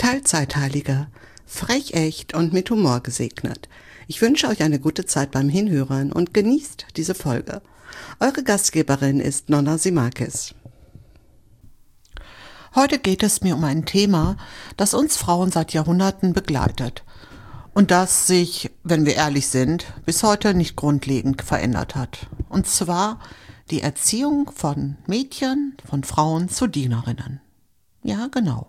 Teilzeitheiliger, frech echt und mit Humor gesegnet. Ich wünsche euch eine gute Zeit beim Hinhören und genießt diese Folge. Eure Gastgeberin ist Nonna Simakis. Heute geht es mir um ein Thema, das uns Frauen seit Jahrhunderten begleitet und das sich, wenn wir ehrlich sind, bis heute nicht grundlegend verändert hat. Und zwar die Erziehung von Mädchen, von Frauen zu Dienerinnen. Ja, genau.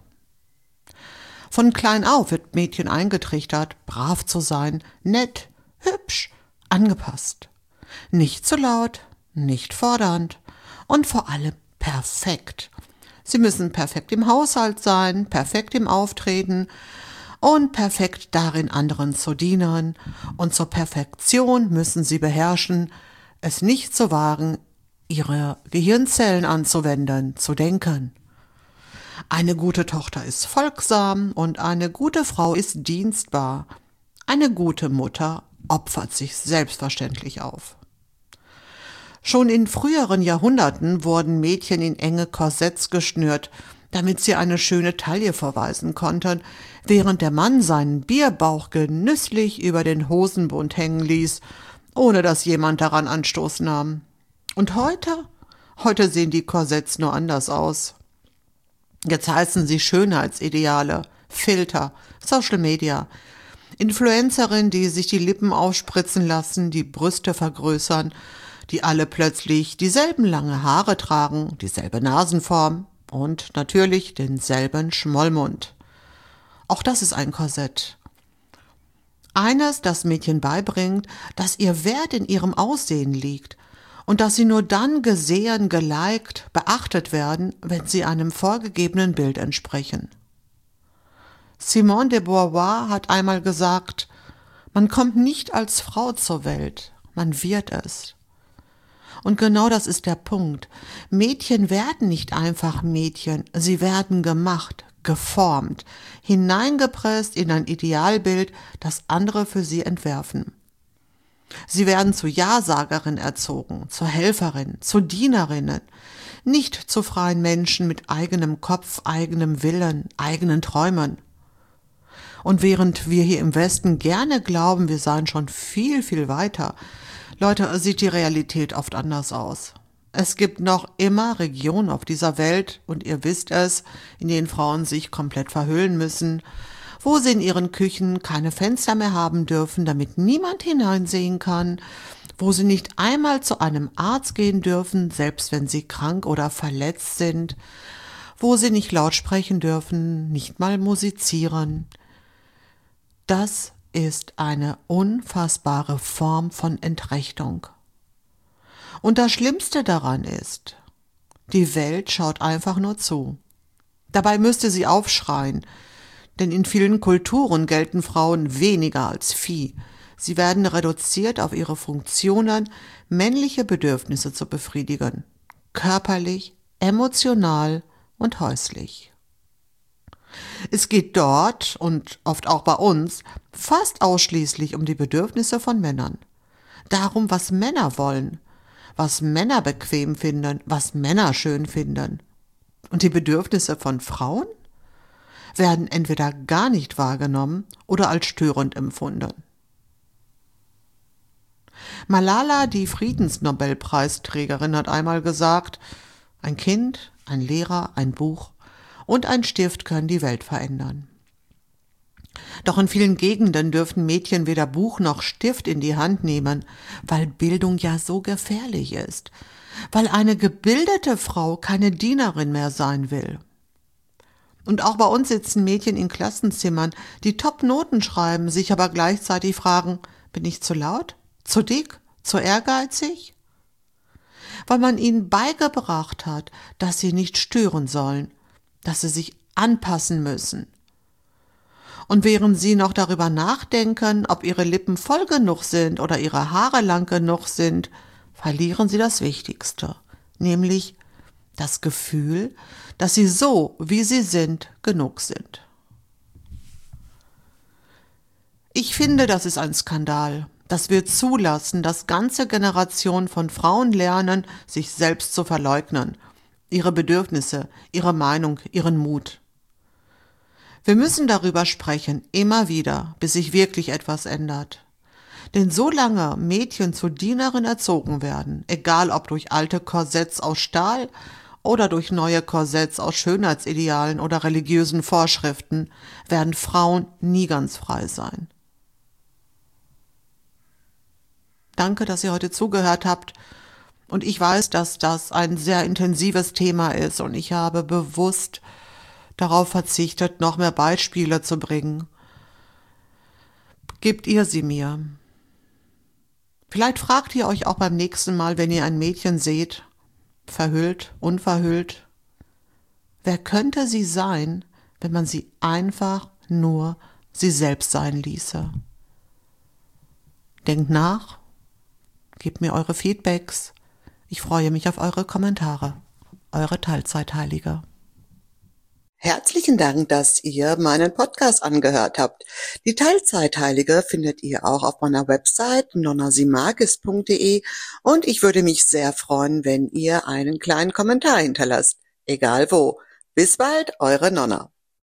Von klein auf wird Mädchen eingetrichtert, brav zu sein, nett, hübsch, angepasst. Nicht zu laut, nicht fordernd und vor allem perfekt. Sie müssen perfekt im Haushalt sein, perfekt im Auftreten und perfekt darin, anderen zu dienen. Und zur Perfektion müssen sie beherrschen, es nicht zu wagen, ihre Gehirnzellen anzuwenden, zu denken. Eine gute Tochter ist folgsam und eine gute Frau ist dienstbar. Eine gute Mutter opfert sich selbstverständlich auf. Schon in früheren Jahrhunderten wurden Mädchen in enge Korsetts geschnürt, damit sie eine schöne Taille vorweisen konnten, während der Mann seinen Bierbauch genüsslich über den Hosenbund hängen ließ, ohne dass jemand daran Anstoß nahm. Und heute? Heute sehen die Korsetts nur anders aus. Jetzt heißen sie Schönheitsideale, Filter, Social Media, Influencerinnen, die sich die Lippen aufspritzen lassen, die Brüste vergrößern, die alle plötzlich dieselben lange Haare tragen, dieselbe Nasenform und natürlich denselben Schmollmund. Auch das ist ein Korsett. Eines, das Mädchen beibringt, dass ihr Wert in ihrem Aussehen liegt und dass sie nur dann gesehen, geliked, beachtet werden, wenn sie einem vorgegebenen Bild entsprechen. Simone de Beauvoir hat einmal gesagt, man kommt nicht als Frau zur Welt, man wird es. Und genau das ist der Punkt. Mädchen werden nicht einfach Mädchen, sie werden gemacht, geformt, hineingepresst in ein Idealbild, das andere für sie entwerfen. Sie werden zu Ja-Sagerin erzogen, zur Helferin, zu Dienerinnen, nicht zu freien Menschen mit eigenem Kopf, eigenem Willen, eigenen Träumen. Und während wir hier im Westen gerne glauben, wir seien schon viel, viel weiter, Leute, sieht die Realität oft anders aus. Es gibt noch immer Regionen auf dieser Welt, und ihr wisst es, in denen Frauen sich komplett verhüllen müssen, wo sie in ihren Küchen keine Fenster mehr haben dürfen, damit niemand hineinsehen kann, wo sie nicht einmal zu einem Arzt gehen dürfen, selbst wenn sie krank oder verletzt sind, wo sie nicht laut sprechen dürfen, nicht mal musizieren. Das ist eine unfassbare Form von Entrechtung. Und das Schlimmste daran ist, die Welt schaut einfach nur zu. Dabei müsste sie aufschreien, denn in vielen Kulturen gelten Frauen weniger als Vieh. Sie werden reduziert auf ihre Funktionen, männliche Bedürfnisse zu befriedigen, körperlich, emotional und häuslich. Es geht dort und oft auch bei uns fast ausschließlich um die Bedürfnisse von Männern. Darum, was Männer wollen, was Männer bequem finden, was Männer schön finden. Und die Bedürfnisse von Frauen werden entweder gar nicht wahrgenommen oder als störend empfunden. Malala, die Friedensnobelpreisträgerin, hat einmal gesagt, ein Kind, ein Lehrer, ein Buch und ein Stift können die Welt verändern. Doch in vielen Gegenden dürfen Mädchen weder Buch noch Stift in die Hand nehmen, weil Bildung ja so gefährlich ist, weil eine gebildete Frau keine Dienerin mehr sein will. Und auch bei uns sitzen Mädchen in Klassenzimmern, die Top-Noten schreiben, sich aber gleichzeitig fragen, bin ich zu laut, zu dick, zu ehrgeizig? Weil man ihnen beigebracht hat, dass sie nicht stören sollen, dass sie sich anpassen müssen. Und während sie noch darüber nachdenken, ob ihre Lippen voll genug sind oder ihre Haare lang genug sind, verlieren sie das Wichtigste, nämlich das Gefühl, dass sie so, wie sie sind, genug sind. Ich finde, das ist ein Skandal, dass wir zulassen, dass ganze Generationen von Frauen lernen, sich selbst zu verleugnen, ihre Bedürfnisse, ihre Meinung, ihren Mut. Wir müssen darüber sprechen, immer wieder, bis sich wirklich etwas ändert. Denn solange Mädchen zu Dienerinnen erzogen werden, egal ob durch alte Korsetts aus Stahl oder durch neue Korsetts aus Schönheitsidealen oder religiösen Vorschriften, werden Frauen nie ganz frei sein. Danke, dass ihr heute zugehört habt. Und ich weiß, dass das ein sehr intensives Thema ist und ich habe bewusst darauf verzichtet, noch mehr Beispiele zu bringen. Gebt ihr sie mir. Vielleicht fragt ihr euch auch beim nächsten Mal, wenn ihr ein Mädchen seht, verhüllt, unverhüllt, wer könnte sie sein, wenn man sie einfach nur sie selbst sein ließe? Denkt nach, gebt mir eure Feedbacks. Ich freue mich auf eure Kommentare. Eure Teilzeitheilige. Herzlichen Dank, dass ihr meinen Podcast angehört habt. Die Teilzeitheilige findet ihr auch auf meiner Website nonnasimagis.de und ich würde mich sehr freuen, wenn ihr einen kleinen Kommentar hinterlasst. Egal wo. Bis bald, eure Nonna.